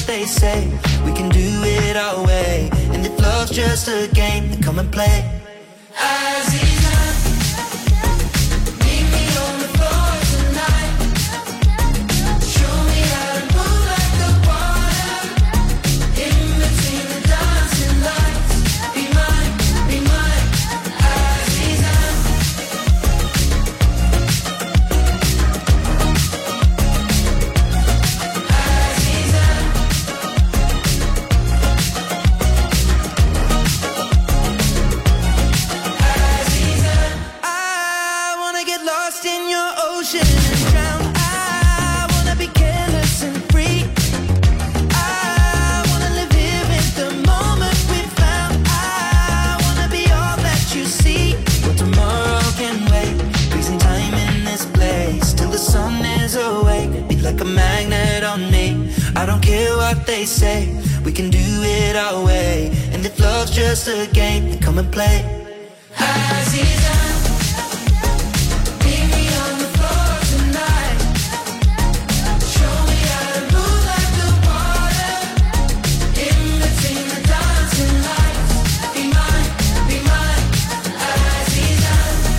they say. We can do it our way. And if love's just a game, then come and play. Aziza, meet me on the floor tonight. Show me how to move like the water. In between the dancing lights. Be mine, Aziza. Like a magnet on me. I don't care what they say. We can do it our way. And if love's just a game, then come and play. Aziza, meet me on the floor tonight. Show me how to move like the water. In between the dancing lights. Be mine, Aziza.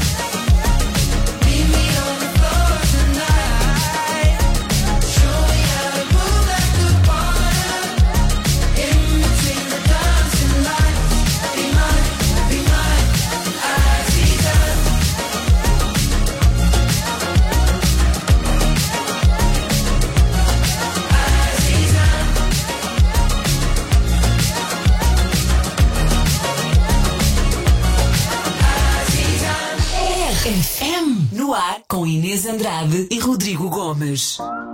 Meet me on the floor tonight. Show me how to move like the water. In between the dancing lights. Be mine, Aziza. RFM no ar com Inês Andrade e Rodrigo Gomes.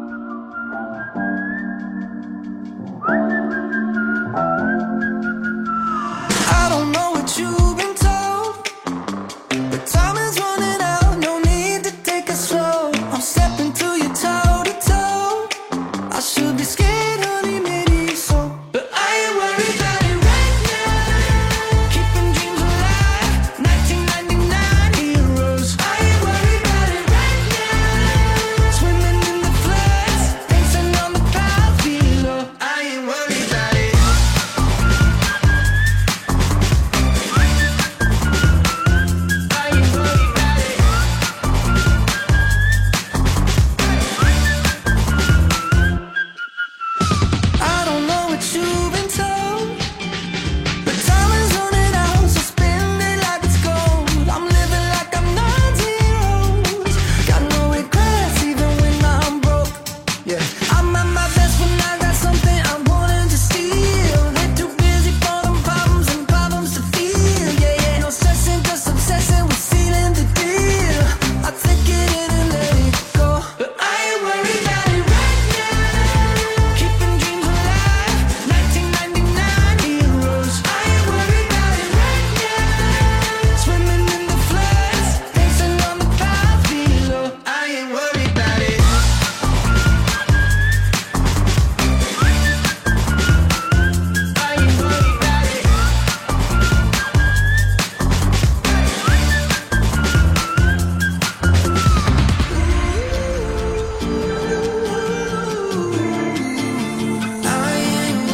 I don't know what you've been told, but time is running out. No need to take it slow. I'm stepping to you toe to toe. I should be scared, honey, maybe so, but I ain't worried about it right now. Keeping dreams alive, 1999 heroes. I ain't worried about it right now. Swimming in the floods, dancing on the clouds below. I ain't worried about it. I don't know what you've been told, but time is running out, so spend it like it's gold. I'm living like I'm not zeros. Got no regrets even when I'm broke. Yeah, I'm at my best when I got something I'm wanting to steal. They're too busy for them problems and problems to feel. Yeah, no stressing, just obsessing with sealing the deal. I take it in and let it go, but I ain't worried about it right now. Keeping dreams alive, 1999 heroes. I ain't worried about it right now. Swimming in the floods, dancing on the clouds below. I ain't worried about it. I ain't worried about it. I ain't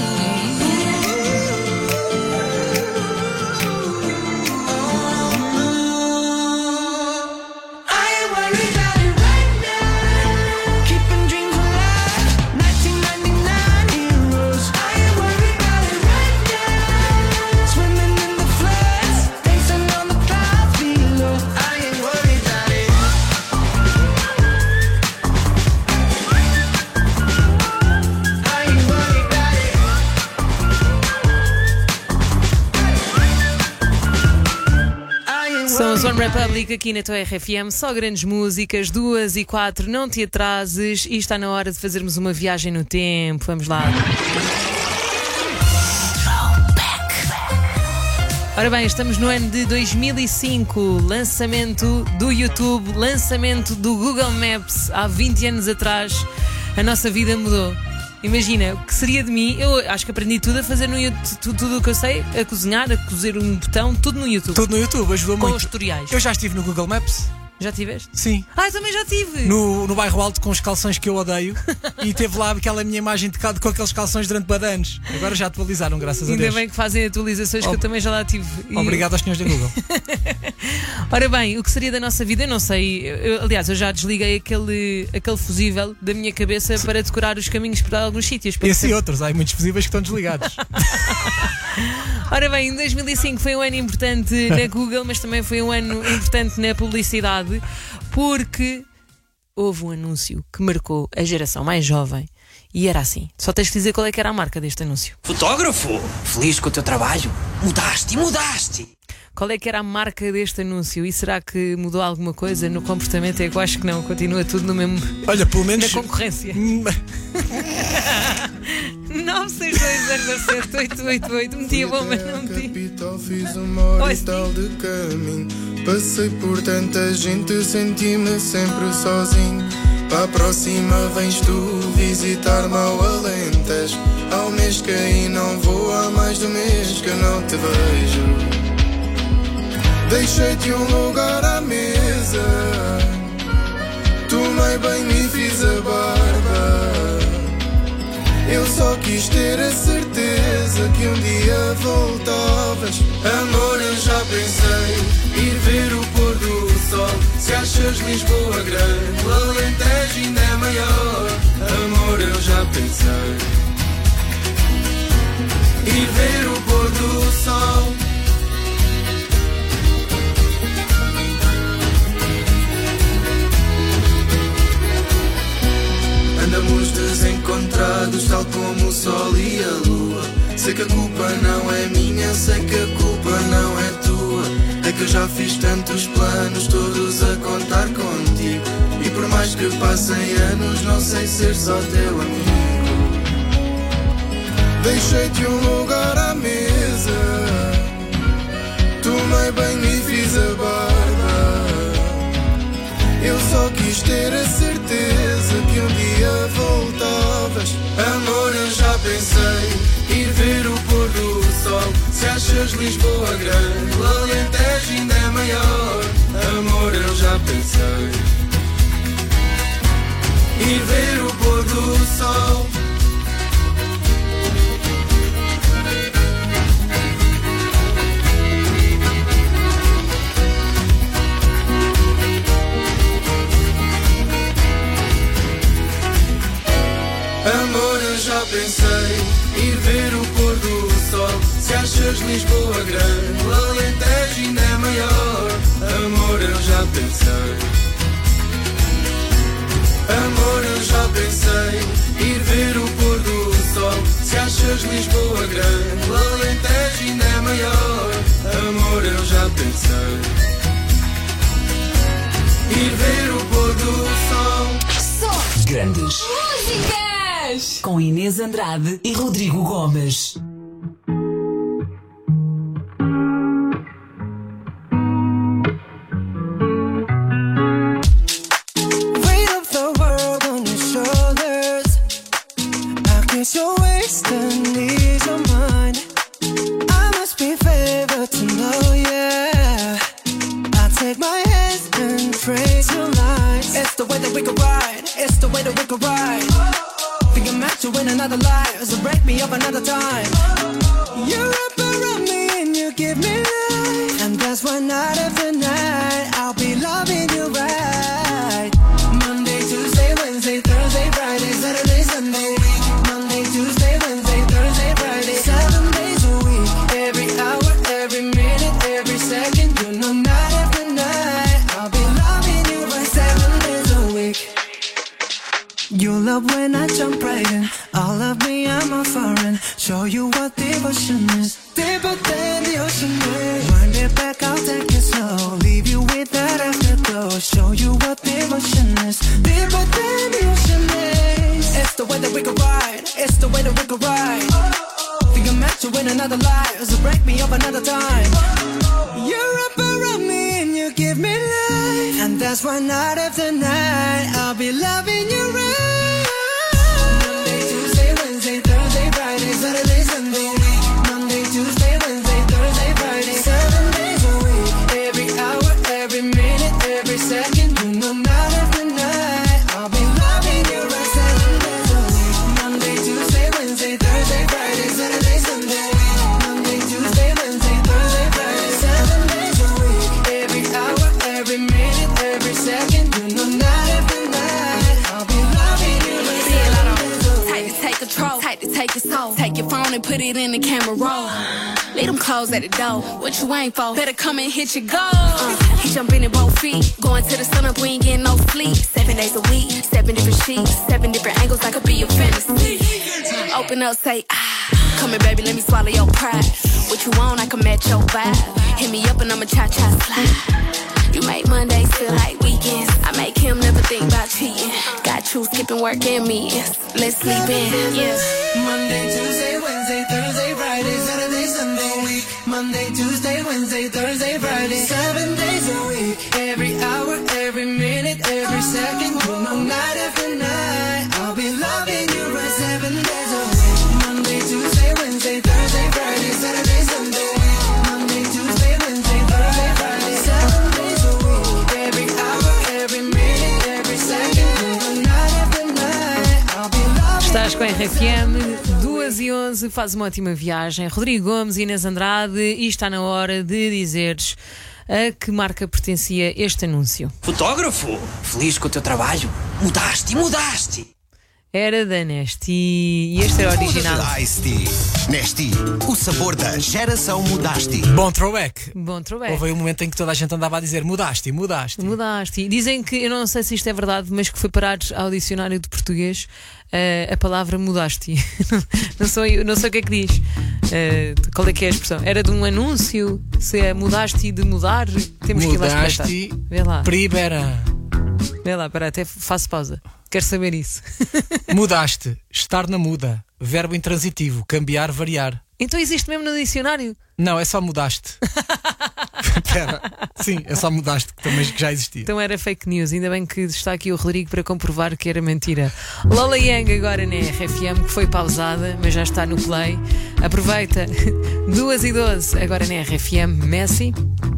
worried about it right now. Keeping dreams alive, 1999 heroes. I ain't worried about it right now. Swimming in the floods, dancing on the clouds below. I ain't worried about it. I ain't worried about it. São os One Republic aqui na tua RFM, só grandes músicas, 2 e 4, não te atrases e está na hora de fazermos uma viagem no tempo. Vamos lá. Ora bem, estamos no ano de 2005, lançamento do YouTube, lançamento do Google Maps. Há 20 anos atrás, a nossa vida mudou. Imagina, o que seria de mim? Eu acho que aprendi tudo a fazer no YouTube, tudo o que eu sei, a cozinhar, a cozer um botão, tudo no YouTube. Tudo no YouTube, ajudou com muito. os tutoriais. Eu já estive no Google Maps. Já tiveste? Sim. Eu também já tive! No bairro Alto, com os calções que eu odeio. E teve lá aquela minha imagem de com aqueles calções durante anos. Agora já atualizaram, graças a Ainda Deus. bem que fazem atualizações que eu também já lá tive. Obrigado aos senhores da Google. Ora bem, o que seria da nossa vida? Eu não sei. Aliás, eu já desliguei aquele fusível da minha cabeça para decorar os caminhos para alguns sítios. Esse e outros, há muitos fusíveis que estão desligados. Ora bem, em 2005 foi um ano importante na Google, mas também foi um ano importante na publicidade, porque houve um anúncio que marcou a geração mais jovem e era assim. Só tens de dizer qual é que era a marca deste anúncio. Fotógrafo? Feliz com o teu trabalho? Mudaste! Qual é que era a marca deste anúncio? E será que mudou alguma coisa no comportamento? Eu acho que não, continua tudo no mesmo. Olha, pelo menos. Na concorrência. 962-007-888. Metia bom, mas não metia. Fiz uma hora e tal de caminho. Passei por tanta gente, senti-me sempre sozinho. Para a próxima vens tu visitar-me ao Alentejo. Há um mês que aí não vou, há mais de um mês que eu não te vejo. Deixei-te um lugar à mesa, tomei banho e fiz a barba. Eu só quis ter a certeza que um dia voltavas. Amor, eu já pensei ir ver o pôr do sol. Se achas Lisboa grande, o Alentejo ainda é maior. Amor, eu já pensei ir ver o pôr do sol. Andamos desencontrados, tal como o sol e a lua. Sei que a culpa não é minha, sei que a culpa não é tua. É que eu já fiz tantos planos, todos a contar contigo. E por mais que passem anos, não sei ser só teu amigo. Deixei-te um lugar à mesa, tomei banho e fiz a barba. Eu só quis ter a certeza que um dia voltavas. Amor, eu já pensei ir ver o pôr do sol. Se achas Lisboa grande, o Alentejo ainda é maior. Amor, eu já pensei ir ver o pôr do sol. Amor, eu já pensei ir ver o pôr do sol. Se achas Lisboa grande, o Alentejo ainda é maior. Amor, eu já pensei. Amor, eu já pensei ir ver o pôr do sol. Se achas Lisboa grande, o Alentejo ainda é maior. Amor, eu já pensei ir ver o pôr do sol. Grandes Músicas com Inês Andrade e Rodrigo Gomes. Weight of the world on your shoulders. I kiss your waist and ease your mind. I must be favored to know, yeah. I take my hands and trace your lines. It's the way that we could ride. It's the way that we could ride. Think I'm meant to win another life, so break me up another time. You wrap around me and you give me life, and that's why night after night I'll be loving you right. Monday, Tuesday, Wednesday, Thursday, Friday, Saturday, Sunday. Monday, Tuesday, Wednesday, Thursday, Friday, 7 days a week. Every hour, every minute, every second. You know night after night I'll be loving you right 7 days a week. You love when I jump right in. All of me, I'm a foreign. Show you what devotion is. Deeper than the ocean is. Wind it back, I'll take it slow. Leave you with that afterglow. Show you what devotion is. Deeper than the ocean is. It's the way that we could ride. It's the way that we could ride. Think I'm meant to win another life, so break me up another time. You wrap around me and you give me life, and that's why night after night I'll be loving you right. Monday, Tuesday, Wednesday, Thursday, Friday, Saturday, Sunday. Monday, Tuesday, Wednesday, Thursday, Friday, 7 days a week. Every hour, every minute, every second. control. Type to take your soul. Take your phone and put it in the camera roll. Leave them clothes at the door. What you ain't for? Better come and hit your goal. He jumping in both feet. Going to the sun up, we ain't getting no sleep. 7 days a week, 7 different sheets, 7 different angles, I could be your fantasy. Open up, say ah. Come here, baby, let me swallow your pride. What you want, I can match your vibe. Hit me up and I'ma cha-cha slide. You make Mondays feel like weekends. I make him never think about cheating. Got you skipping work and meetings. Let's sleep in, yeah. Monday, Tuesday, Wednesday, Thursday, Friday, Saturday, Sunday, week. Monday, Tuesday, Wednesday, Thursday, Friday, 7 days a week. Every hour, every minute, every second, no night after night. I'll be loving you right 7 days a week. Monday, Tuesday, Wednesday, Thursday, Friday, Saturday, Sunday, week. Monday, Tuesday, Wednesday, Thursday, Friday, 7 days a week. Every hour, every minute, every second, no night after night. I'll be loving. Estás com a RFM, 2h11, faz uma ótima viagem. Rodrigo Gomes e Inês Andrade, e está na hora de dizeres a que marca pertencia este anúncio. Fotógrafo? Feliz com o teu trabalho? Mudaste! Era da Nesti e este era o original. Ice-T. Nesti, o sabor da geração Mudaste. Bom throwback. Bom throwback. Houve aí um momento em que toda a gente andava a dizer mudaste. Mudaste. Dizem que, eu não sei se isto é verdade, mas que foi parar ao dicionário de português a palavra mudaste. não sei o que é que diz. Qual é que é a expressão? Era de um anúncio? Se é mudaste de mudar? Temos que ir lá espreitar. Vê lá. Pribera. Vê lá, para até faço pausa. Quero saber isso. Mudaste, estar na muda, verbo intransitivo, cambiar, variar. Então existe mesmo no dicionário? Não, é só mudaste. Espera. Sim, é só mudaste, que já existia. Então era fake news. Ainda bem que está aqui o Rodrigo para comprovar que era mentira. Lola Young agora na RFM, que foi pausada, mas já está no play. Aproveita. 2h12 agora na RFM. Messi.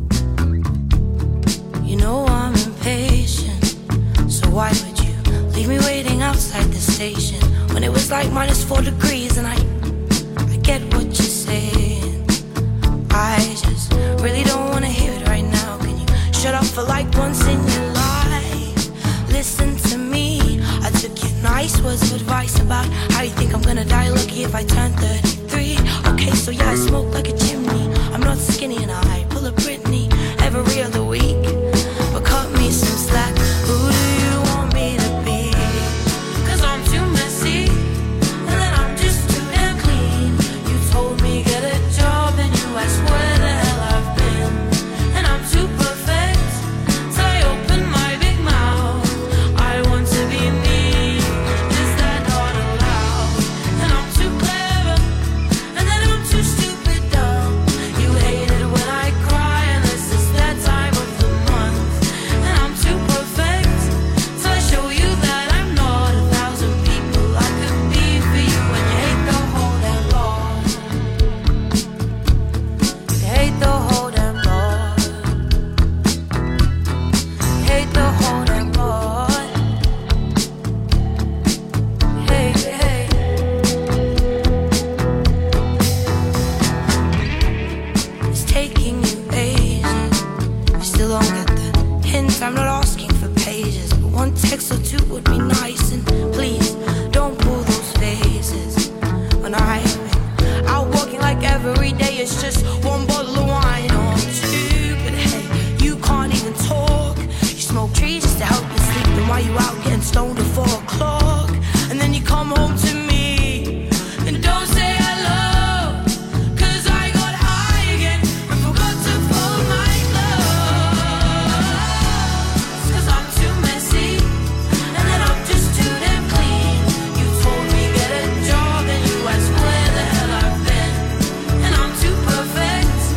You know I'm impatient, so why would you leave me waiting outside the station when it was like -4 degrees? And I get what you're saying. I just really don't wanna hear it right now. Can you shut up for like once in your life? Listen to me. I took your nice words of advice about how you think I'm gonna die lucky if I turn 33. Okay, so yeah, I smoke like a chimney. I'm not skinny and I pull a Britney every other week. But cut me some slack. Who do you want me to be? 'Cause I'm too messy, and then I'm just too damn clean. You told me get a job and you asked where the hell I've been. And I'm too perfect, so I open my big mouth. I want to be me, is that not allowed? And I'm too clever, and then I'm too stupid dumb. You hate it when I cry, and this is that time of the month. And I'm too perfect, so I show you that I'm not 1,000 people I could be for you. And you hate the whole damn lot. You hate the whole damn lot. You hate the whole damn lot. Hey, hey. It's taking you ages. You still don't get the hint. I'm not asking for pages, but one text or two would be nice. And please don't pull those faces when I'm out walking like every day. It's just one bottle of wine or two. But hey, you can't even talk. You smoke trees just to help you sleep. Then why you out getting stoned at 4 o'clock? And then you come home to me and don't say hello. 'Cause I got high again and forgot to fold my clothes. 'Cause I'm too messy, and then I'm just too damn clean. You told me get a job and you asked where the hell I've been. And I'm too perfect,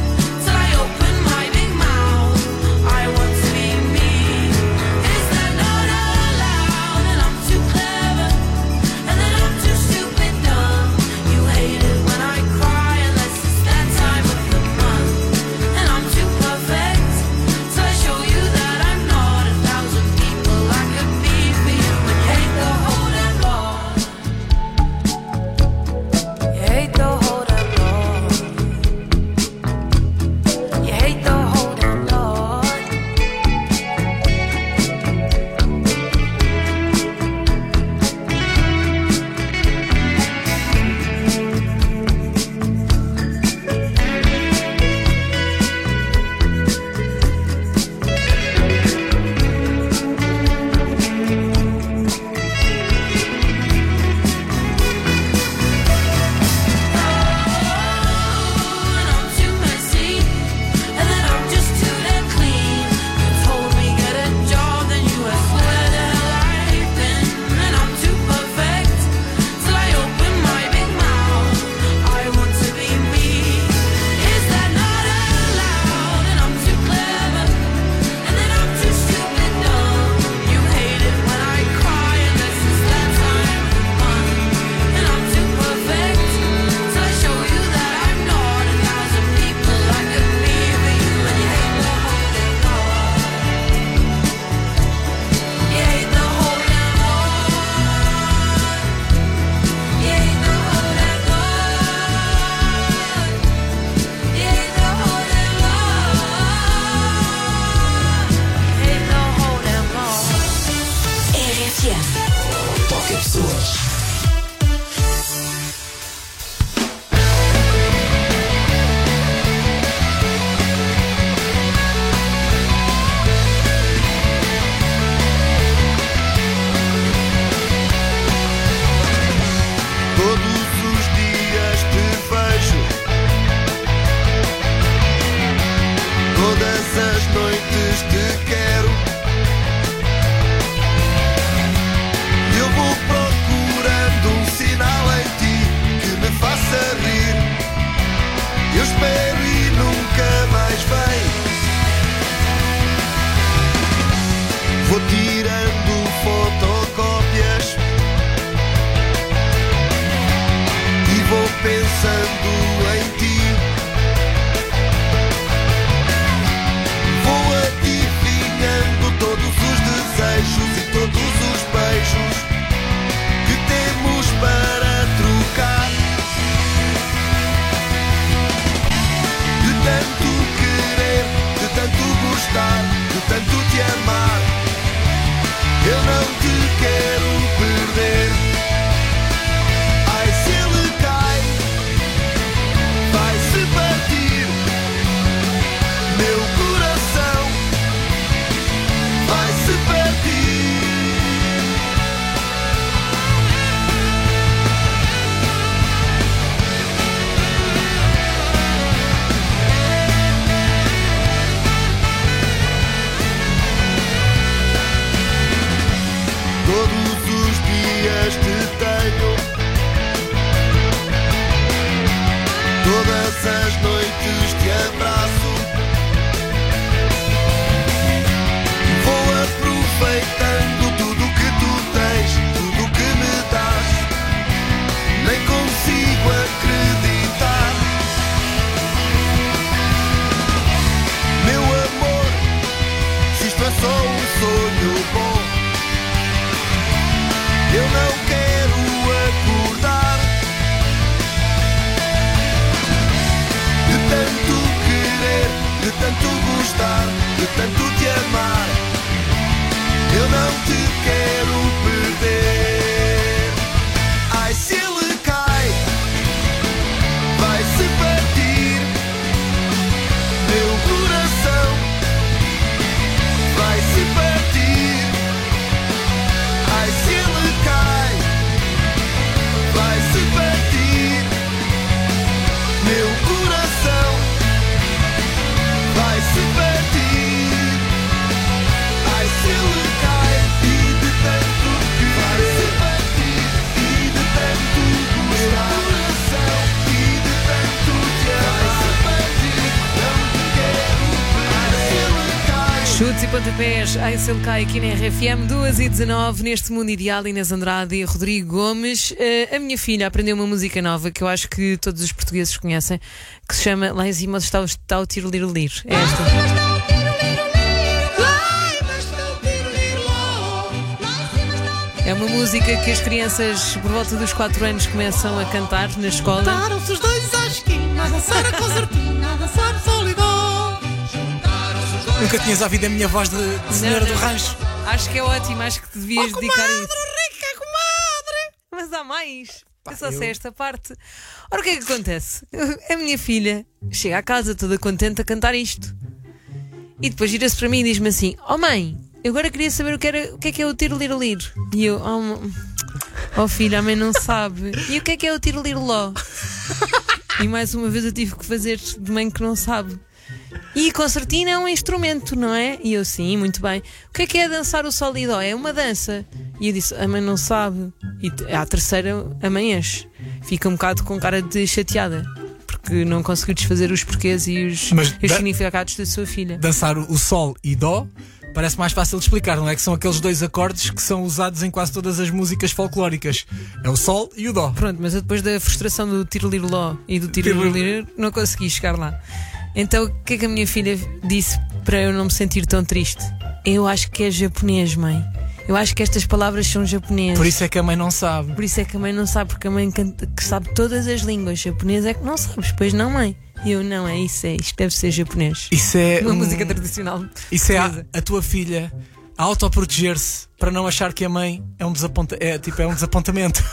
espero e nunca mais vem. Vou tirando fotocópias e vou pensando em ti. Vou adivinhando todos os desejos e todos os beijos que temos para trocar. De tanto querer, de tanto gostar, de tanto te amar, eu não te quero perder. Ai, se ele cai, vai-se partir. Meu coração vai-se partir. Todos os dias te tenho, todas as noites te abraço. Vou aproveitando tudo que tu tens, tudo que me dás. Nem consigo acreditar. Meu amor, se isto é só um sonho bom, eu não quero acordar. De tanto querer, de tanto gostar, de tanto te amar, eu não te quero perder. Ai, se ele cai, vai-se partir. Meu coração vai-se partir. Ai, se ele cai, vai-se partir. Meu coração vai-se partir. Ai, se ele cai, e de tanto que vai-se partir, e de tanto gostar, coração, e de tanto te amar, vai-se partir. Não te quero perder. Ai, se ele cai. Chutes e pontapés, ai se ele cai aqui na RFM 2h19, neste Mundo Ideal, Inês Andrade e Rodrigo Gomes. A minha filha aprendeu uma música nova que eu acho que todos os portugueses conhecem, que se chama Lá em Cima está o Tirolirolir. É esta. É uma música que as crianças por volta dos 4 anos começam a cantar na escola. Juntaram-se os dois à esquina, a dançar a concertina, a dançar solidão. Nunca tinhas ouvido a minha voz de senhora do rancho? Acho que é ótimo, acho que te devias dedicar a isso. Rica, comadre! Mas há mais. Pá, Eu só sei esta parte. Ora, o que é que acontece? A minha filha chega à casa toda contente a cantar isto. E depois vira-se para mim e diz-me assim: oh mãe, eu agora queria saber o que é o tirolirolir. E eu, oh filha, a mãe não sabe. E o que é o tiroliroló? E mais uma vez eu tive que fazer de mãe que não sabe. E concertina é um instrumento, não é? E eu, sim, muito bem. O que é dançar o sol e dó? É uma dança. E eu disse, a mãe não sabe. E à terceira, a mãe enche. Fica um bocado com cara de chateada, porque não conseguiu desfazer os porquês e os significados da sua filha. Dançar o sol e dó parece mais fácil de explicar, não é? Que são aqueles dois acordes que são usados em quase todas as músicas folclóricas. É o sol e o dó. Pronto, mas eu depois da frustração do tiroliroló e do tirolirir não consegui chegar lá. Então o que é que a minha filha disse para eu não me sentir tão triste? Eu acho que é japonês, mãe. Eu acho que estas palavras são japonesas. Por isso é que a mãe não sabe. Por isso é que a mãe não sabe, porque a mãe canta, que sabe todas as línguas. Japonês é que não sabes, pois não, mãe? E eu, não, é isso, isto deve ser japonês. Isso é uma música tradicional. Isso é a tua filha a autoproteger-se para não achar que a mãe é um desapontamento.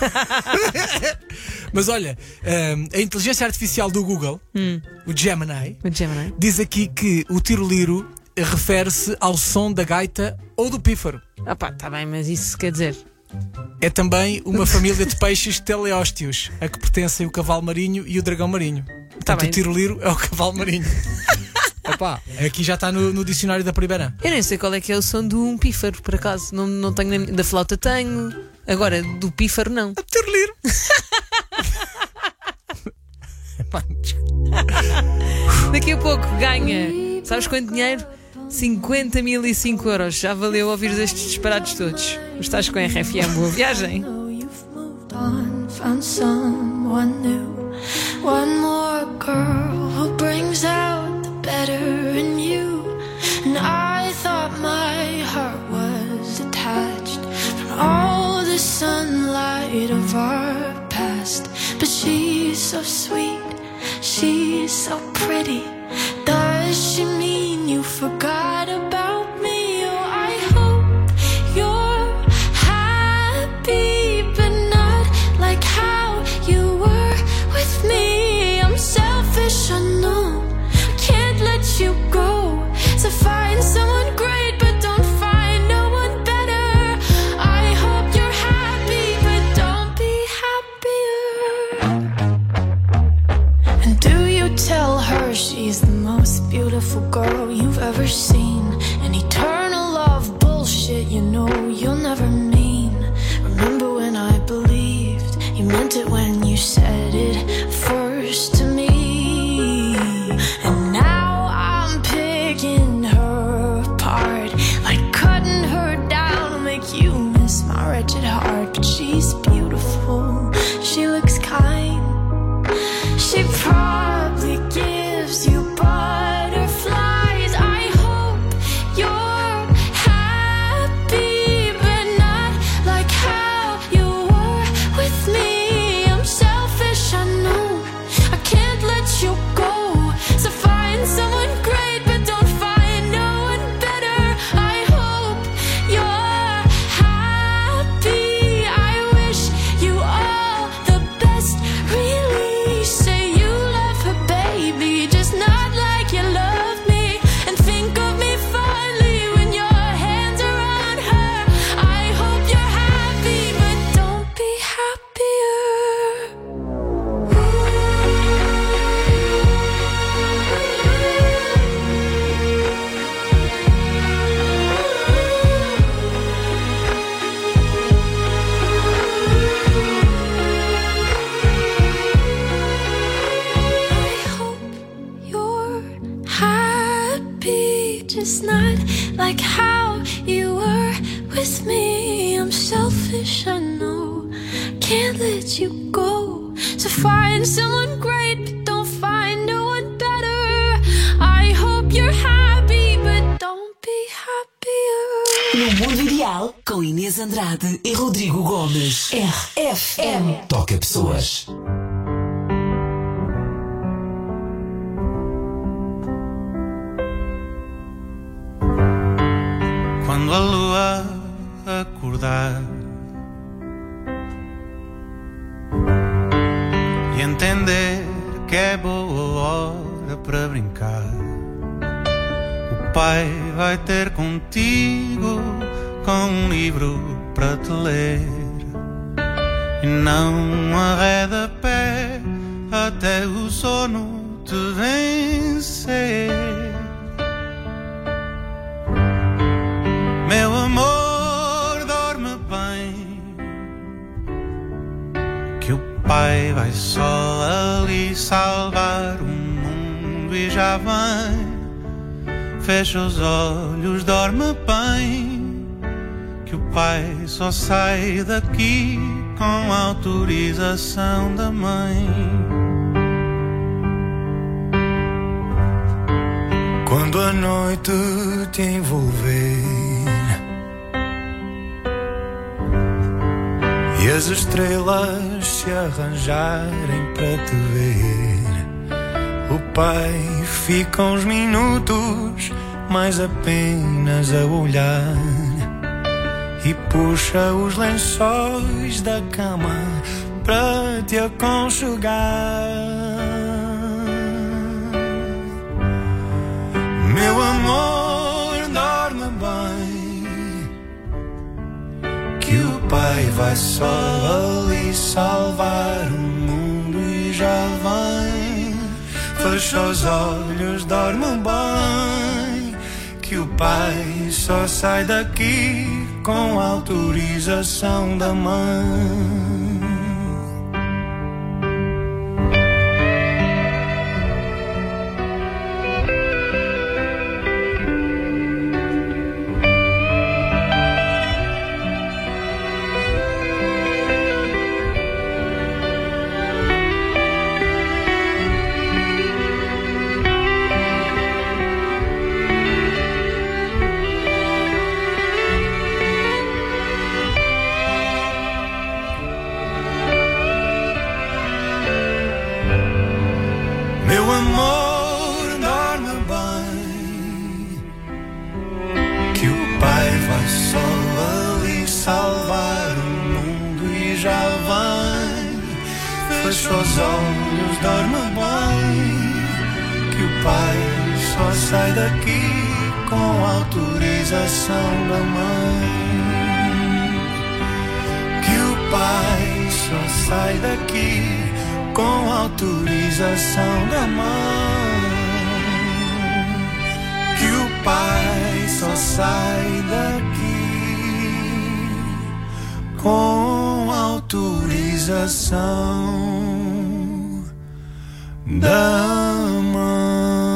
Mas olha, a inteligência artificial do Google, o Gemini, diz aqui que o tiroliro refere-se ao som da gaita ou do pífaro. Ah pá, tá bem, mas isso quer dizer... É também uma família de peixes teleósteos, a que pertencem o cavalo marinho e o dragão marinho. Portanto, o tiroliro é o cavalo marinho. Epá, aqui já está no dicionário da primeira. Eu nem sei qual é que é o som de um pífaro, por acaso. Não tenho nem... Da flauta tenho. Agora, do pífaro não. Tiroliro. Epá, Daqui a pouco ganha, sabes quanto dinheiro? 50.005 euros. Já valeu ouvir estes disparados todos. Estás com a RFM, boa viagem. Found someone new, one more girl who brings out the better in you. And I thought my heart was detached from all the sunlight of our past. But she's so sweet, she's so pretty. Does she mean you forgot about me? Oh, I hope you're happy, but not like how you were with me. I'm selfish, I know, I can't let you go. So find someone great, but don't find no one better. I hope you're happy, but don't be happier. And do you tell her she's the most beautiful girl you've ever seen? An eternal love bullshit, you know you'll never mean. Remember when I believed you meant it when you said it first to me? And now I'm picking her apart, like cutting her down to make you miss my wretched heart. But she's beautiful, she looks kind, she probably gives you butterflies. I hope you're happy, but not like how you were with me. I'm selfish, I know, I can't let you go. So find someone great, but don't find no one better. I hope you're happy. I wish you all the best, really. Say you love her, baby, just not like you love me. And think of me fondly when your hands are on her. I hope you're happy, but don't be happier. I hope you're happy, just not like how you were with me. I'm selfish, I know, can't let you go. So find someone great, but don't find no one better. I hope you're happy, but don't be happier. No Mundo Ideal, com Inês Andrade e Rodrigo Gomes. RFM. Toca pessoas. Quando a lua acordar e entender que é boa hora para brincar, o pai vai ter contigo com um livro para te ler e não arreda pé até o sono te vencer. Meu amor, dorme bem, que o pai vai só ali salvar o mundo e já vem. Fecha os olhos, dorme bem, que o pai só sai daqui com autorização da mãe. Quando a noite te envolver e as estrelas se arranjarem para te ver, o pai fica uns minutos mais apenas a olhar e puxa os lençóis da cama para te aconchegar. Meu amor, dorme bem, que o pai vai só ali salvar o mundo e já vem. Fecha os olhos, dorme bem, que o pai só sai daqui com autorização da mãe. amor, dorme bem, que o Pai vai só ali salvar o mundo e já vem. Fecha os olhos, dorme bem, que o Pai só sai daqui com autorização da mãe. Que o Pai só sai daqui com autorização da mãe. Que o Pai só sai daqui com autorização da mãe.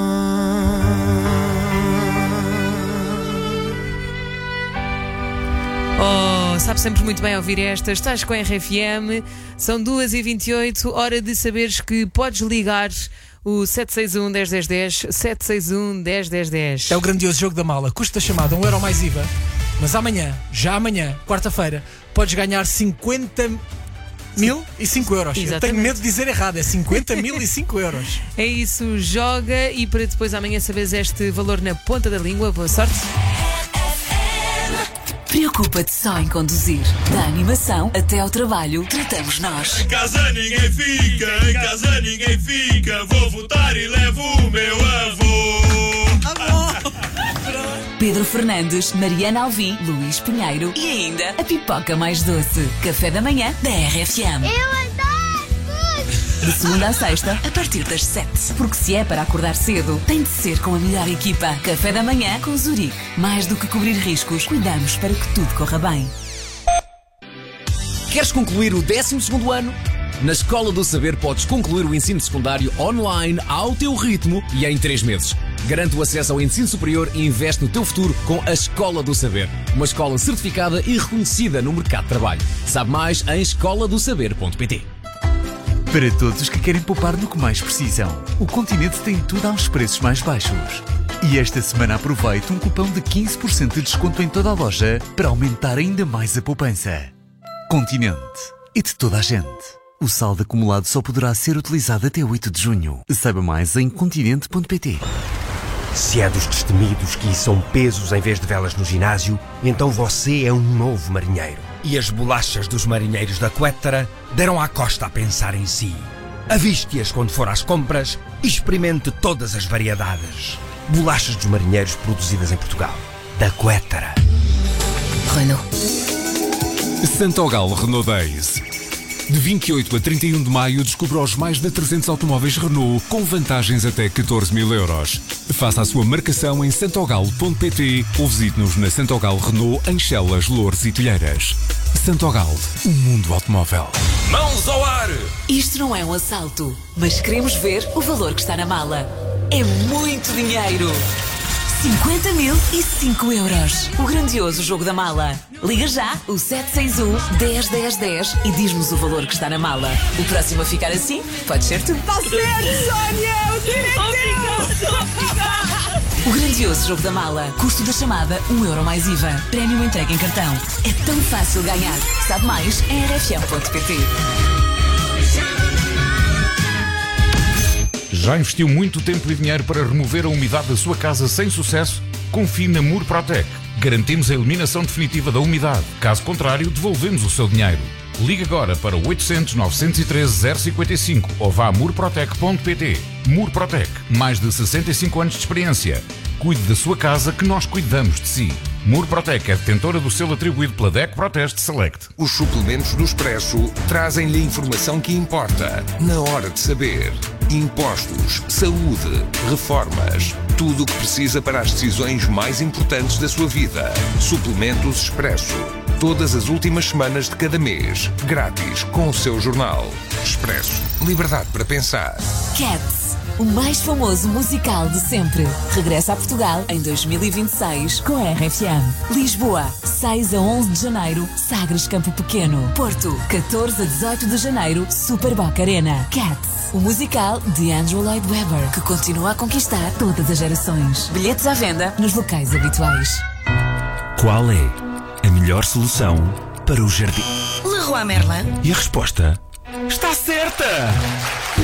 Oh, sabe sempre muito bem ouvir estas. Estás com a RFM, são 2h28, hora de saberes que podes ligar o 761-101010, 761-101010. É o grandioso jogo da mala. Custa a chamada, €1 mais IVA. Mas amanhã, já amanhã, quarta-feira, podes ganhar 50.005 euros. Eu tenho medo de dizer errado, é 50.005 euros. É isso, joga e para depois amanhã saberes este valor na ponta da língua. Boa sorte. Preocupa-te só em conduzir. Da animação até ao trabalho, tratamos nós. Em casa ninguém fica, em casa ninguém fica. Vou votar e levo o meu avô. Pedro Fernandes, Mariana Alvim, Luís Pinheiro e ainda a pipoca mais doce. Café da manhã da RFM. Eu adoro! De segunda a sexta, a partir das 7. Porque se é para acordar cedo, tem de ser com a melhor equipa. Café da manhã com Zurique. Mais do que cobrir riscos, cuidamos para que tudo corra bem. Queres concluir o 12º ano? Na Escola do Saber podes concluir o ensino secundário online ao teu ritmo e em 3 meses. Garante o acesso ao ensino superior e investe no teu futuro com a Escola do Saber. Uma escola certificada e reconhecida no mercado de trabalho. Sabe mais em escoladosaber.pt. Para todos que querem poupar no que mais precisam, o Continente tem tudo aos preços mais baixos. E esta semana aproveite um cupom de 15% de desconto em toda a loja para aumentar ainda mais a poupança. Continente. E de toda a gente. O saldo acumulado só poderá ser utilizado até 8 de junho. Saiba mais em continente.pt. Se é dos destemidos que são pesos em vez de velas no ginásio, então você é um novo marinheiro. E as bolachas dos marinheiros da Quettara deram à costa a pensar em si. Aviste-as quando for às compras e experimente todas as variedades. Bolachas dos marinheiros produzidas em Portugal. Da Quettara. Renault. Santogal Renault Days. De 28 a 31 de maio, descubra os mais de 300 automóveis Renault com vantagens até 14.000 euros. Faça a sua marcação em santogal.pt ou visite-nos na Santogal Renault em Chelas, Loures e Telheiras. Santogal, o mundo automóvel. Mãos ao ar! Isto não é um assalto, mas queremos ver o valor que está na mala. É muito dinheiro! 50.005 euros. O grandioso jogo da mala. Liga já o 761-101010 e diz-nos o valor que está na mala. O próximo a ficar assim pode ser tu. Está certo, Sónia! O diretor! O grandioso jogo da mala. Custo da chamada €1 mais IVA. Prémio entregue em cartão. É tão fácil ganhar. Sabe mais em rfm.pt. Já investiu muito tempo e dinheiro para remover a umidade da sua casa sem sucesso? Confie na Murprotec. Garantimos a eliminação definitiva da umidade. Caso contrário, devolvemos o seu dinheiro. Ligue agora para 800-913-055 ou vá a murprotec.pt. Murprotec, mais de 65 anos de experiência. Cuide da sua casa que nós cuidamos de si. Murprotec é detentora do selo atribuído pela DEC Proteste Select. Os suplementos do Expresso trazem-lhe a informação que importa na hora de saber. Impostos, saúde, reformas, tudo o que precisa para as decisões mais importantes da sua vida. Suplementos Expresso. Todas as últimas semanas de cada mês. Grátis com o seu jornal. Expresso. Liberdade para pensar. Cats, o mais famoso musical de sempre. Regressa a Portugal em 2026 com a RFM. Lisboa, 6 a 11 de janeiro, Sagres Campo Pequeno. Porto, 14 a 18 de janeiro, Super Boca Arena. Cats, o musical de Andrew Lloyd Webber, que continua a conquistar todas as gerações. Bilhetes à venda nos locais habituais. Qual é a melhor solução para o jardim? Leroy Merlin. E a resposta está certa!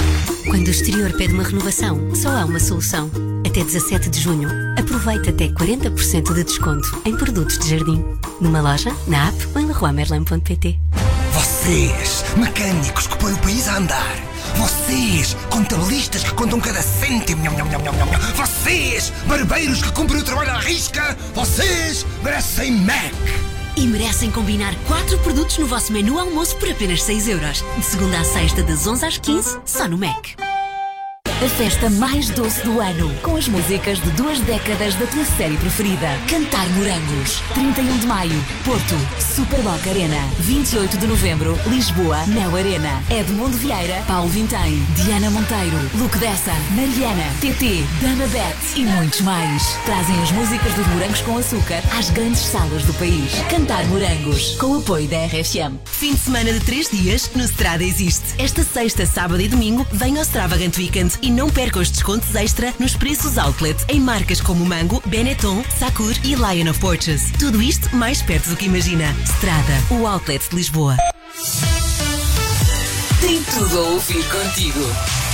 Quando o exterior pede uma renovação, só há uma solução. Até 17 de junho, aproveite até 40% de desconto em produtos de jardim. Numa loja, na app ou em leroymerlin.pt. Vocês, mecânicos que põem o país a andar. Vocês, contabilistas que contam cada cêntimo. Vocês, barbeiros que cumprem o trabalho à risca. Vocês merecem Mac. E merecem combinar 4 produtos no vosso menu almoço por apenas 6 euros. De segunda à sexta, das 11 às 15, só no Mac. A festa mais doce do ano, com as músicas de 2 décadas da tua série preferida. Cantar Morangos. 31 de maio, Porto, Superboc Arena. 28 de novembro, Lisboa, Neo Arena. Edmundo Vieira, Paulo Vintém, Diana Monteiro, Luke Dessa, Mariana, TT, Dana Bet e muitos mais. Trazem as músicas dos Morangos com Açúcar às grandes salas do país. Cantar Morangos, com o apoio da RFM. Fim de semana de 3 dias no Strada Existe. Esta sexta, sábado e domingo, vem ao Extravagant Weekend e não perca os descontos extra nos preços outlet em marcas como Mango, Benetton, Sakur e Lion of Porches. Tudo isto mais perto do que imagina. Strada, o outlet de Lisboa. Tem tudo a ouvir contigo.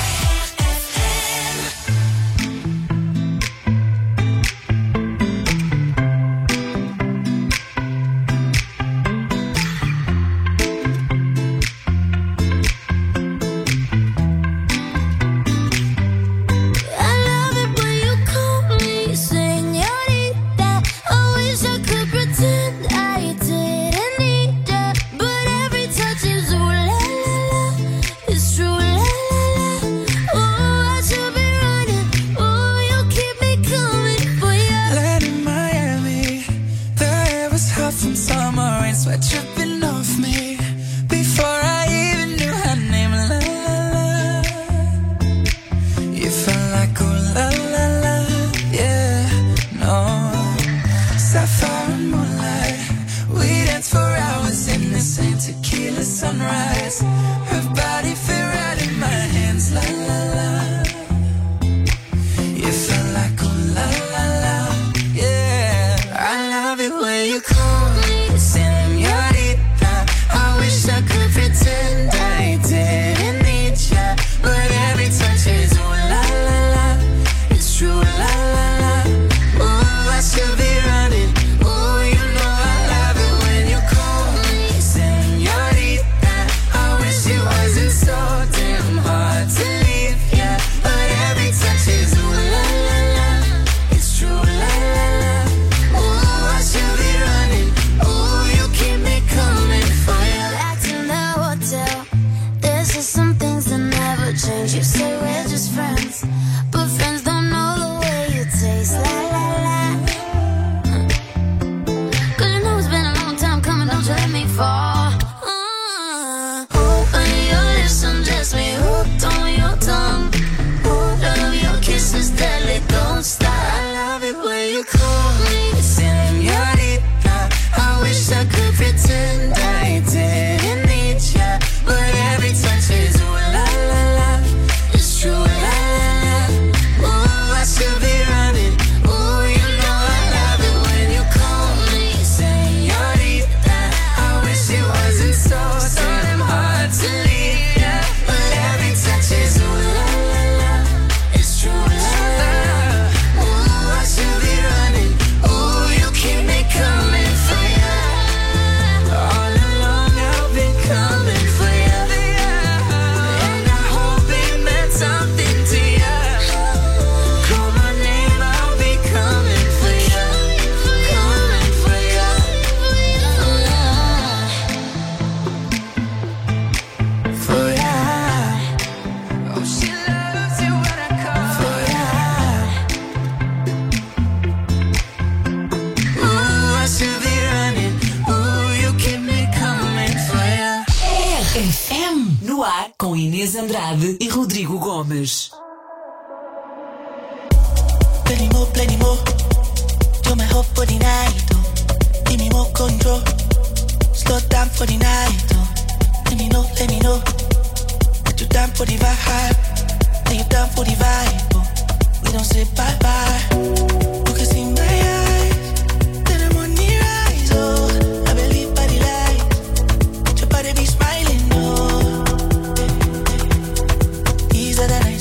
Andrade e Rodrigo Gomes. Plenty more. You're my hope for the night. Oh. Give me more control. Slow down for the night. Oh. Let me know. That you down for the vibe. Are you down for the vibe? Oh. We don't say bye bye. You can see my eyes. Then I'm on the rise. Oh, I believe by the light. Your body be smiling. Oh. Easier than I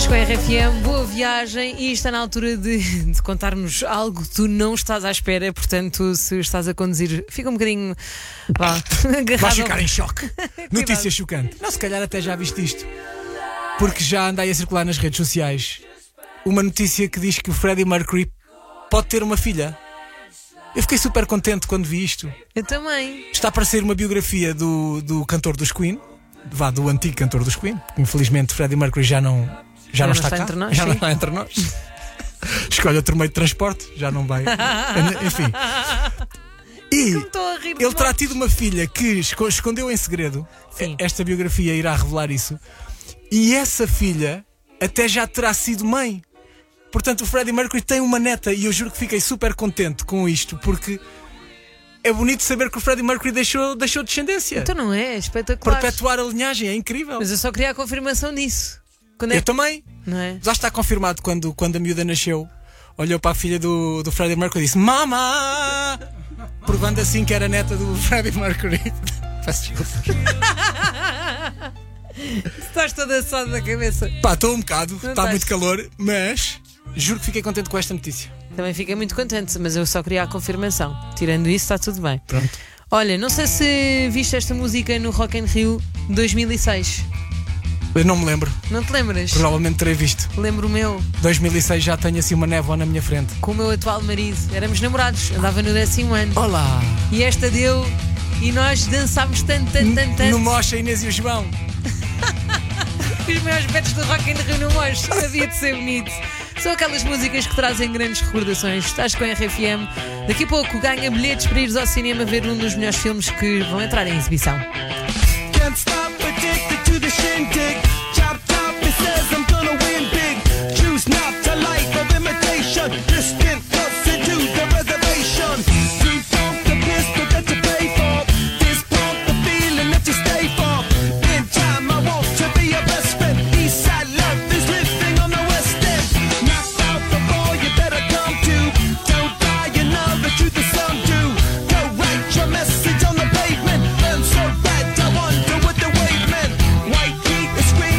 Estás com a RFM, boa viagem e está na altura de contarmos algo que tu não estás à espera, portanto, se estás a conduzir, fica um bocadinho agarrado. Vais ficar em choque. Notícia chocante. Não, se calhar até já viste isto, porque já andei a circular nas redes sociais uma notícia que diz que o Freddie Mercury pode ter uma filha. Eu fiquei super contente quando vi isto. Eu também. Está a aparecer uma biografia do cantor dos Queen, do antigo cantor dos Queen. Infelizmente Freddie Mercury já não está cá, entre nós, já sim. não está entre nós. Escolhe outro meio de transporte, já não vai. Enfim. E ele terá tido uma filha que escondeu em segredo. Sim. Esta biografia irá revelar isso. E essa filha até já terá sido mãe. Portanto, o Freddie Mercury tem uma neta. E eu juro que fiquei super contente com isto, porque é bonito saber que o Freddie Mercury deixou descendência. Então não é? Espetacular. Perpetuar a linhagem, é incrível. Mas eu só queria a confirmação disso. Eu também. Não é? Já está confirmado quando a miúda nasceu. Olhou para a filha do Freddie Mercury e disse: Mama! Provando assim que era neta do Freddie Mercury. Peço desculpa. Estás toda assada da cabeça. Pá, estou um bocado, Não está estás. muito calor, mas juro que fiquei contente com esta notícia. Também fiquei muito contente, mas eu só queria a confirmação. Tirando isso, está tudo bem. Pronto. Olha, não sei se viste esta música no Rock in Rio 2006. Eu não me lembro. Não te lembras? Provavelmente terei visto. Lembro o meu. 2006 já tenho assim uma névoa na minha frente. Com o meu atual marido. Éramos namorados, andava no 10º ano. Olá! E esta deu e nós dançámos tanto. No Mocha, Inês e o João. Os maiores betos do Rock in Rio no Mocha. Havia de ser bonito. São aquelas músicas que trazem grandes recordações. Estás com a RFM. Daqui a pouco ganha bilhetes para ires ao cinema ver um dos melhores filmes que vão entrar em exibição. Can't stop, addicted to the shindig. Chop top, it says I'm gonna win big. Choose not a life of imitation. Distant cuts into the reservation. Deep pump the pistol that you pay for. This pump the feeling that you stay for. In time I want to be your best friend. Eastside love is living on the west end. Knocked out the ball, you better come to. Don't die another to the sun do. Go write your message on the pavement. I'm so bad, I wonder what the wave meant. White heat is screaming.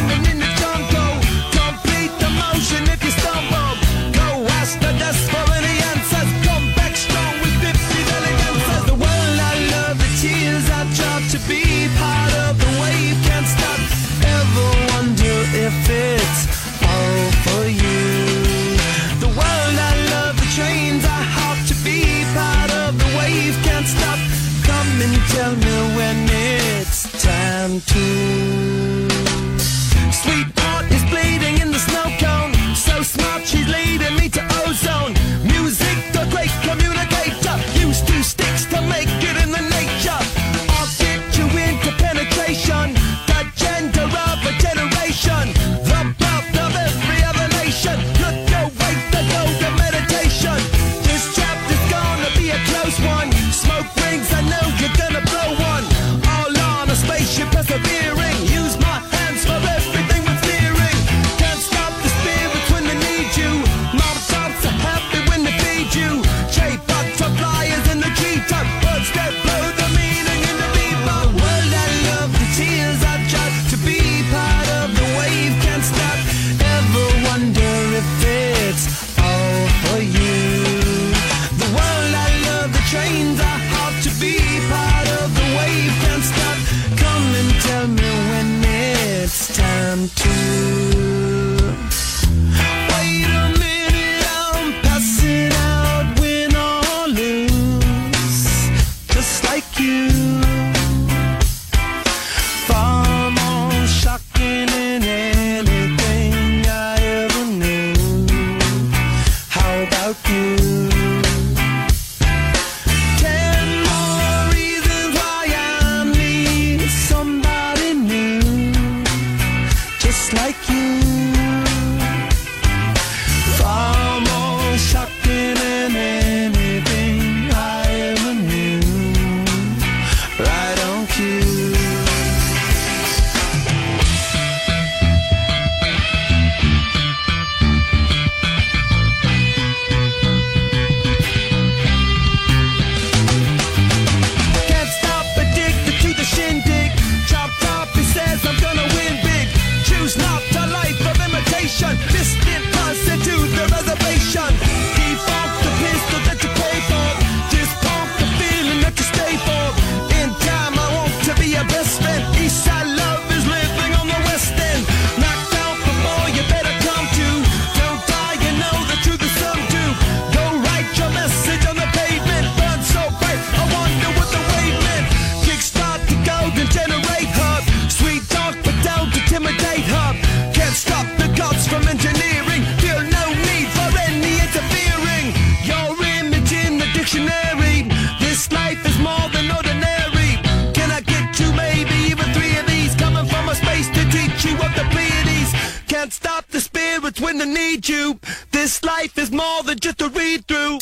spirits when I need you. This life is more than just a read-through.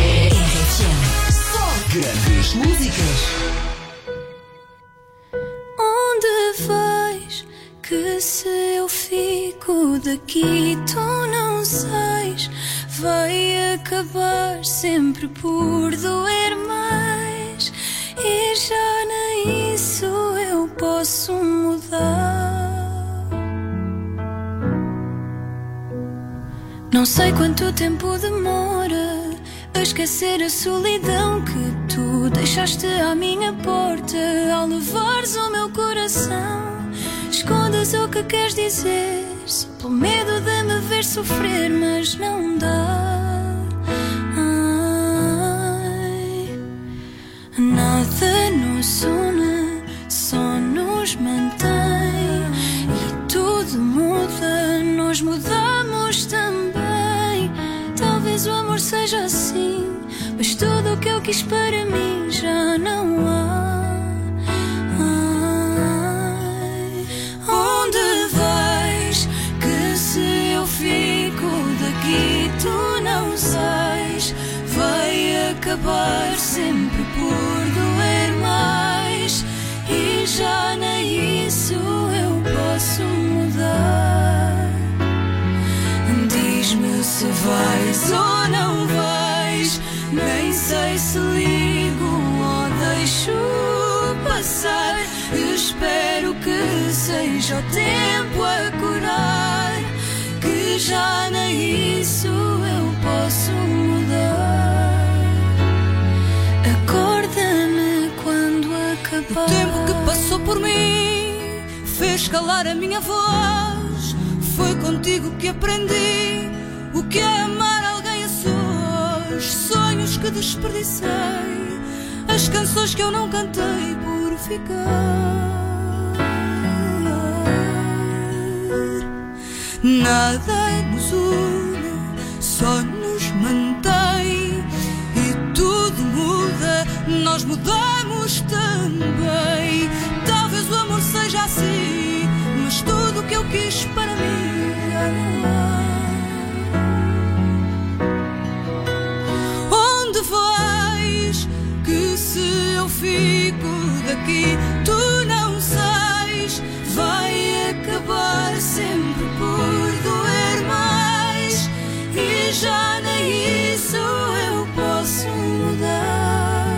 Grandes músicas. Onde vais? Que se eu fico daqui, tu não sais. Vai acabar sempre por doer mais. E já nem isso eu posso mudar. Não sei quanto tempo demora a esquecer a solidão que tu deixaste à minha porta. Ao levares o meu coração, escondes o que queres dizer, só pelo medo de me ver sofrer, mas não dá. Ai, nada nos une, só nos mantém. E tudo muda, nós mudamos também. Talvez o amor seja assim, mas tudo o que eu quis para mim já não há. Ai, onde vais? Que se eu fico daqui, tu não sais. Vai acabar sempre por doer mais. E já nem isso eu posso mudar. Diz-me se vais ou não vais. Nem sei se ligo ou deixo passar. Espero que seja o tempo a curar, que já nem isso eu posso mudar. Acorda-me quando acabar. O tempo que passou por mim fez calar a minha voz. Foi contigo que aprendi o que é amar alguém a sós. Sonhos que desperdicei, as canções que eu não cantei por ficar. Nada nos une, só nos mantém. E tudo muda, nós mudamos também. Talvez o amor seja assim, mas tudo o que eu quis para mim já não há. Onde vais? Que se eu fico daqui, tu não sais. Vai acabar sempre por doer mais. E já nem isso eu posso mudar.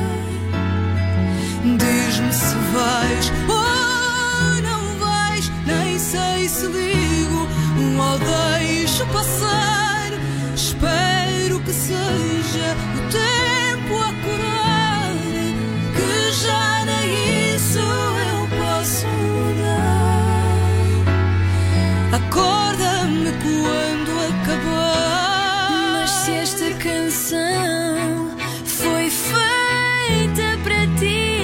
Diz-me se vais ou não vais. Nem sei se ligo ou deixo passar. Espero que seja o tempo a curar, que já nem isso eu posso mudar. Acorda-me quando acabar. Mas se esta canção foi feita para ti,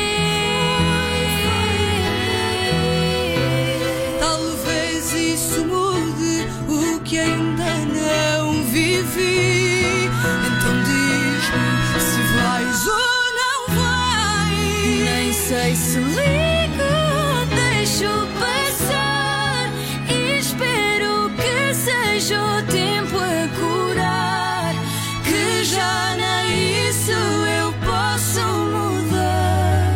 talvez isso mude o que ainda não vivi. Então diz-me se vais ou não vais. nem sei se ligo ou deixo passar. E espero que seja o tempo a curar, que já nem isso eu posso mudar.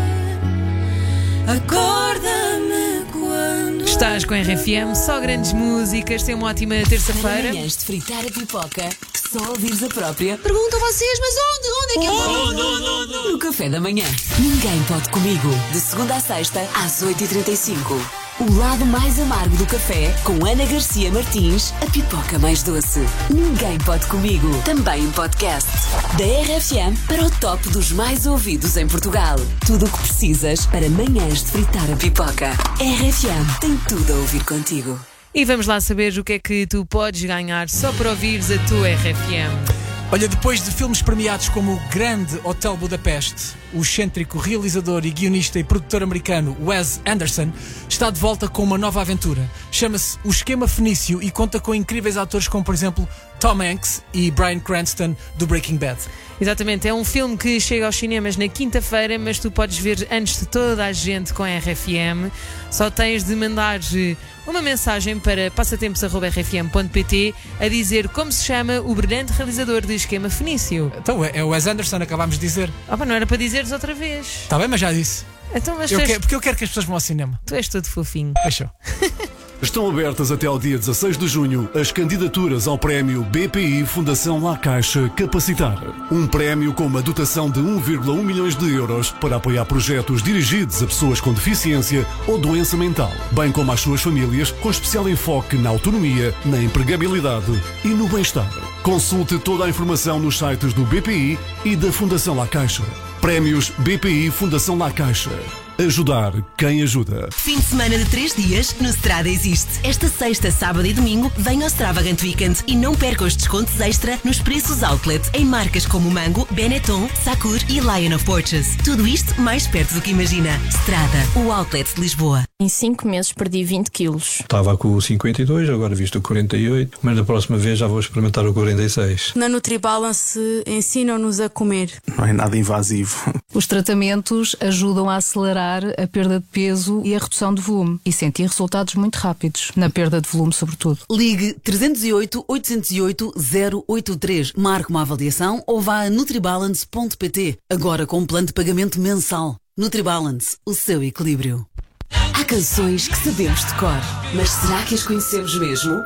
Acorda-me quando. Estás com a RFM, só grandes músicas. Tem uma ótima terça-feira. Manhãs de fritar a pipoca, só ouvires a própria. Perguntam vocês, mas onde é que Onde? No café da manhã. Ninguém pode comigo. De segunda à sexta, às 8h35. O lado mais amargo do café, com Ana Garcia Martins, a pipoca mais doce. Ninguém pode comigo. Também em podcast. Da RFM para o top dos mais ouvidos em Portugal. Tudo o que precisas para manhãs de fritar a pipoca. RFM tem tudo a ouvir contigo. E vamos lá saber o que é que tu podes ganhar só para ouvires a tua RFM. Olha, depois de filmes premiados como o Grande Hotel Budapeste, o excêntrico realizador e guionista e produtor americano Wes Anderson está de volta com uma nova aventura. Chama-se O Esquema Fenício e conta com incríveis atores como, por exemplo, Tom Hanks e Bryan Cranston do Breaking Bad. Exatamente, é um filme que chega aos cinemas na quinta-feira, mas tu podes ver antes de toda a gente com a RFM. Só tens de mandar uma mensagem para passatempos@rfm.pt a dizer como se chama o brilhante realizador de Esquema Fenício. Então é o Wes Anderson, acabámos de dizer. Não era para dizeres outra vez. Está bem, mas já disse. Então, mas porque eu quero que as pessoas vão ao cinema. Tu és todo fofinho. Fechou. Estão abertas até ao dia 16 de junho as candidaturas ao prémio BPI Fundação La Caixa Capacitar. Um prémio com uma dotação de 1,1 milhões de euros para apoiar projetos dirigidos a pessoas com deficiência ou doença mental, bem como às suas famílias, com especial enfoque na autonomia, na empregabilidade e no bem-estar. Consulte toda a informação nos sites do BPI e da Fundação La Caixa. Prémios BPI Fundação La Caixa. Ajudar quem ajuda. Fim de semana de 3 dias no Strada existe. Esta sexta, sábado e domingo vem ao Extravagant Weekend e não perca os descontos extra nos preços outlet em marcas como Mango, Benetton, Sakur e Lion of Porches. Tudo isto mais perto do que imagina. Strada, o outlet de Lisboa. Em 5 meses perdi 20 quilos. Estava com o 52, agora visto o 48, mas da próxima vez já vou experimentar o 46. Na NutriBalance ensinam-nos a comer. Não é nada invasivo. Os tratamentos ajudam a acelerar a perda de peso e a redução de volume e sentir resultados muito rápidos, na perda de volume sobretudo. Ligue 308 808 083, marque uma avaliação ou vá a nutribalance.pt, agora com um plano de pagamento mensal. NutriBalance, o seu equilíbrio. Há canções que sabemos de cor, mas será que as conhecemos mesmo?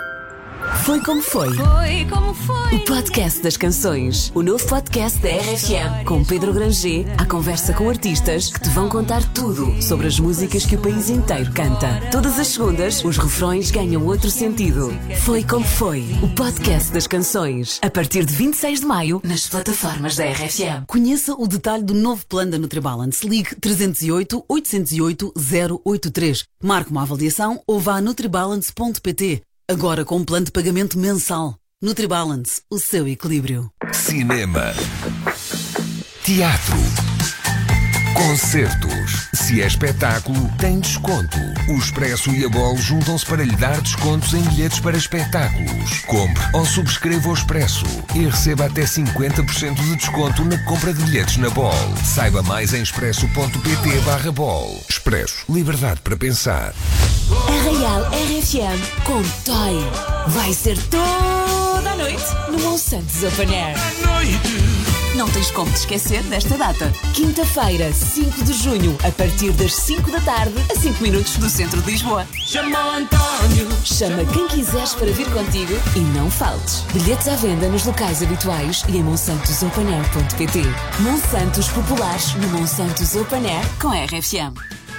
Foi como foi. Foi como foi. O podcast das canções. O novo podcast da RFM. Com Pedro Granger, à conversa com artistas que te vão contar tudo sobre as músicas que o país inteiro canta. Todas as segundas, os refrões ganham outro sentido. Foi como foi. O podcast das canções. A partir de 26 de maio, nas plataformas da RFM. Conheça o detalhe do novo plano da NutriBalance. Ligue 308 808 083. Marque uma avaliação ou vá a nutribalance.pt. Agora com um plano de pagamento mensal. NutriBalance, o seu equilíbrio. Cinema, teatro, concertos. Se é espetáculo, tem desconto. O Expresso e a Bol juntam-se para lhe dar descontos em bilhetes para espetáculos. Compre ou subscreva o Expresso e receba até 50% de desconto na compra de bilhetes na Bol. Saiba mais em expresso.pt/Bol. Expresso, liberdade para pensar. Arraial RFM com Toy. Vai ser toda a noite no Monsantos Open Air. Não tens como te esquecer desta data. Quinta-feira, 5 de junho, a partir das 5 da tarde, a 5 minutos do centro de Lisboa. Chama o António. Chama quem quiseres para vir contigo e não faltes. Bilhetes à venda nos locais habituais e em monsantosopenair.pt. Monsantos Populares no Monsantos Open Air com RFM.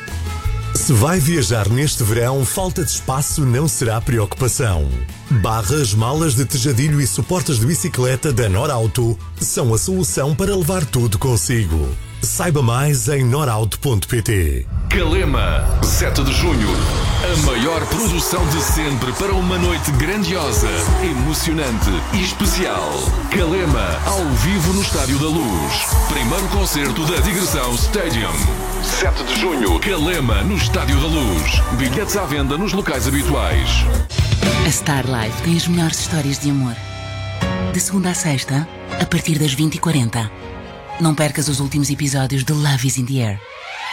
Se vai viajar neste verão, falta de espaço não será preocupação. Barras, malas de tejadilho e suportes de bicicleta da Norauto são a solução para levar tudo consigo. Saiba mais em norauto.pt. Calema, 7 de junho. A maior produção de sempre para uma noite grandiosa, emocionante e especial. Calema, ao vivo no Estádio da Luz. Primeiro concerto da Digressão Stadium. 7 de junho, Calema, no Estádio da Luz. Bilhetes à venda nos locais habituais. A Star Life tem as melhores histórias de amor. De segunda a sexta, a partir das 20h40. Não percas os últimos episódios de Love is in the Air.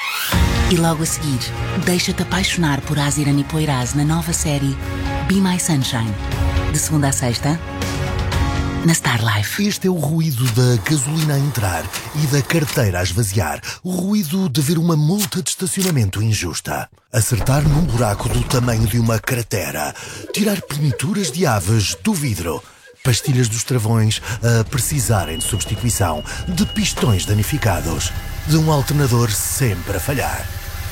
E logo a seguir, deixa-te apaixonar por Azirani Poiraz na nova série Be My Sunshine. De segunda a sexta, na Star Life. Este é o ruído da gasolina a entrar e da carteira a esvaziar. O ruído de ver uma multa de estacionamento injusta. Acertar num buraco do tamanho de uma cratera. Tirar pinturas de aves do vidro. Pastilhas dos travões a precisarem de substituição. De pistões danificados. De um alternador sempre a falhar.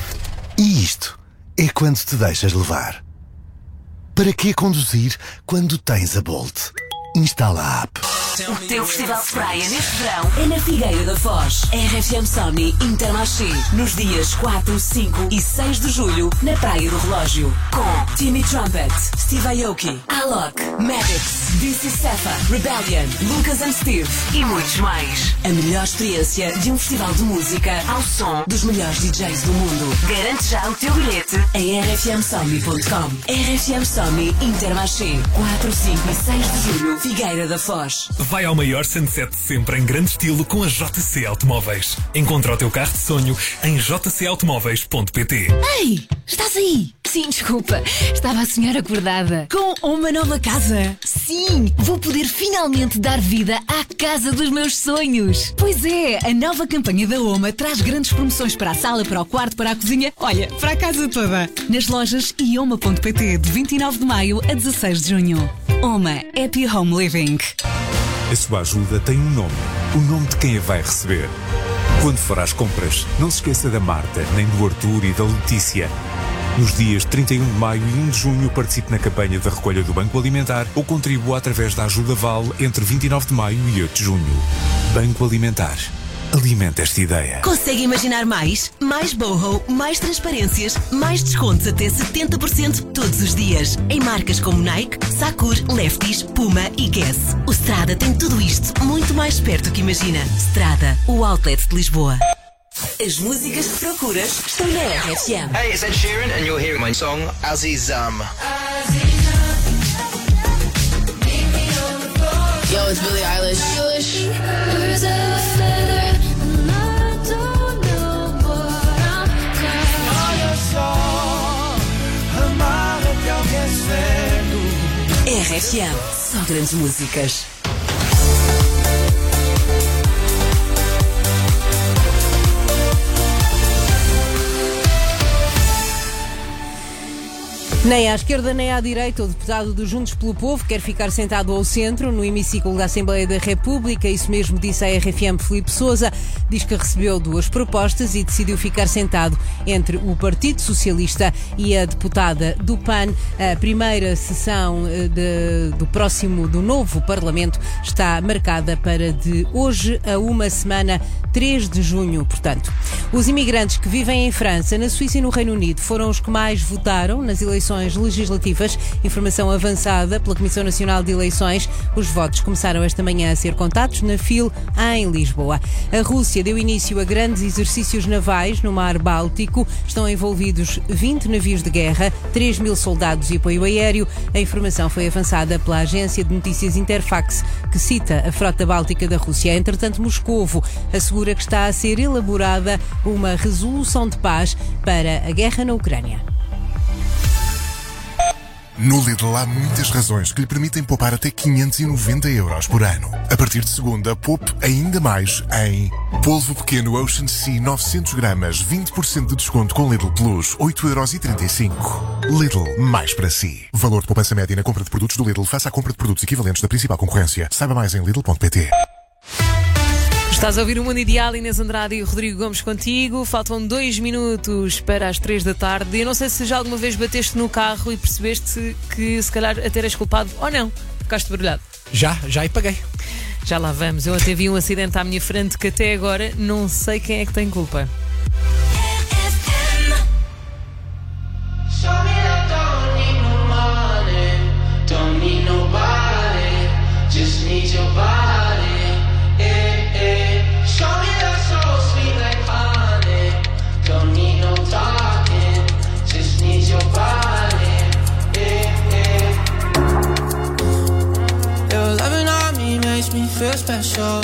E isto é quando te deixas levar. Para que conduzir quando tens a Bolt? Instala a app. O teu festival de praia neste verão é na Figueira da Foz. RFM Somni Intermarché. Nos dias 4, 5 e 6 de julho, na Praia do Relógio. Com Timmy Trumpet, Steve Aoki, Alok, Maddox, DC Safa, Rebellion, Lucas and Steve e muitos mais. A melhor experiência de um festival de música ao som dos melhores DJs do mundo. Garante já o teu bilhete em rfmsomni.com. RFM Somni Intermarché. 4, 5 e 6 de julho, Figueira da Foz. Vai ao maior sunset de sempre em grande estilo com a JC Automóveis. Encontra o teu carro de sonho em jcautomóveis.pt. Ei, estás aí? Sim, desculpa. Estava a sonhar acordada. Com uma nova casa. Sim, vou poder finalmente dar vida à casa dos meus sonhos. Pois é, a nova campanha da Oma traz grandes promoções para a sala, para o quarto, para a cozinha. Olha, para a casa toda. Nas lojas e oma.pt de 29 de maio a 16 de junho. Oma Happy Home Living. A sua ajuda tem um nome. O nome de quem a vai receber. Quando for às compras, não se esqueça da Marta, nem do Arthur e da Letícia. Nos dias 31 de maio e 1 de junho participe na campanha de recolha do Banco Alimentar ou contribua através da Ajuda Vale entre 29 de maio e 8 de junho. Banco Alimentar. Alimenta esta ideia. Consegue imaginar mais? Mais boho, mais transparências, mais descontos até 70% todos os dias. Em marcas como Nike, Sakur, Lefties, Puma e Guess. O Strada tem tudo isto muito mais perto que imagina. Strada, o outlet de Lisboa. As músicas que procuras estão na RFM. Hey, it's Ed Sheeran and you're hearing my song Azizam. Yo, it's Billie Eilish. RFM, só grandes músicas. Nem à esquerda nem à direita, o deputado do Juntos pelo Povo quer ficar sentado ao centro, no hemiciclo da Assembleia da República. Isso mesmo disse a RFM Filipe Sousa. Diz que recebeu duas propostas e decidiu ficar sentado entre o Partido Socialista e a deputada do PAN. A primeira sessão do novo Parlamento está marcada para de hoje a uma semana, 3 de junho, portanto. Os imigrantes que vivem em França, na Suíça e no Reino Unido foram os que mais votaram nas eleições legislativas. Informação avançada pela Comissão Nacional de Eleições. Os votos começaram esta manhã a ser contados na FIL em Lisboa. A Rússia deu início a grandes exercícios navais no Mar Báltico. Estão envolvidos 20 navios de guerra, 3 mil soldados e apoio aéreo. A informação foi avançada pela agência de notícias Interfax, que cita a frota báltica da Rússia. Entretanto, Moscovo assegura que está a ser elaborada uma resolução de paz para a guerra na Ucrânia. No Lidl há muitas razões que lhe permitem poupar até 590 euros por ano. A partir de segunda, poupe ainda mais em polvo pequeno Ocean Sea 900 gramas, 20% de desconto com Lidl Plus, 8,35 €. Lidl, mais para si. Valor de poupança média na compra de produtos do Lidl face à compra de produtos equivalentes da principal concorrência. Saiba mais em lidl.pt. Estás a ouvir o Mundo Ideal, Inês Andrade e o Rodrigo Gomes contigo. Faltam 2 minutos para as 3 da tarde. Eu não sei se já alguma vez bateste no carro e percebeste que se calhar até eras culpado ou não. Ficaste barulhado. Já e paguei. Já lá vamos. Eu até vi um acidente à minha frente que até agora não sei quem é que tem culpa. Feel special.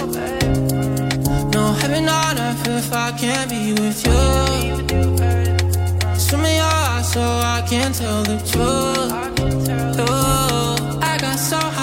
No heaven on earth if I can't be with you. Swim in your eyes so I can tell the truth. Ooh, I got so high